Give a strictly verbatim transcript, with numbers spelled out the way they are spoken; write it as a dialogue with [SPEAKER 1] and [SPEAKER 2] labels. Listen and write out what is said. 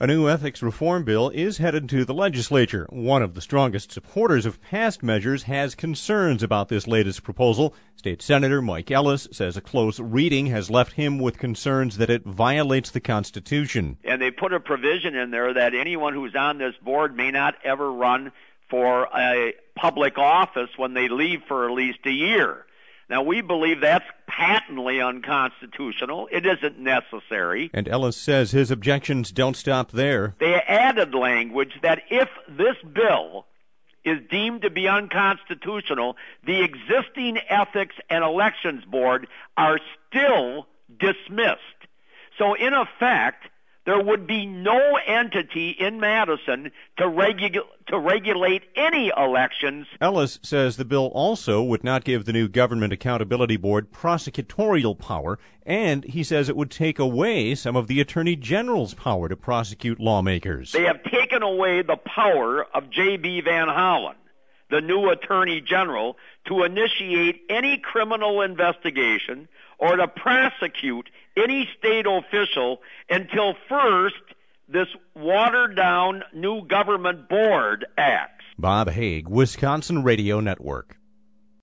[SPEAKER 1] A new ethics reform bill is headed to the legislature. One of the strongest supporters of past measures has concerns about this latest proposal. State Senator Mike Ellis says a close reading has left him with concerns that it violates the Constitution.
[SPEAKER 2] And they put a provision in there that anyone who's on this board may not ever run for a public office when they leave for at least a year. Now, we believe that's patently unconstitutional. It isn't necessary.
[SPEAKER 1] And Ellis says his objections don't stop there.
[SPEAKER 2] They added language that if this bill is deemed to be unconstitutional, the existing Ethics and Elections Board are still dismissed. So, in effect, there would be no entity in Madison to, regu- to regulate any elections.
[SPEAKER 1] Ellis says the bill also would not give the new Government Accountability Board prosecutorial power, and he says it would take away some of the Attorney General's power to prosecute lawmakers.
[SPEAKER 2] They have taken away the power of J B Van Hollen, the new Attorney General, to initiate any criminal investigation or to prosecute any state official until first this watered-down new government board acts.
[SPEAKER 1] Bob Haig, Wisconsin Radio Network.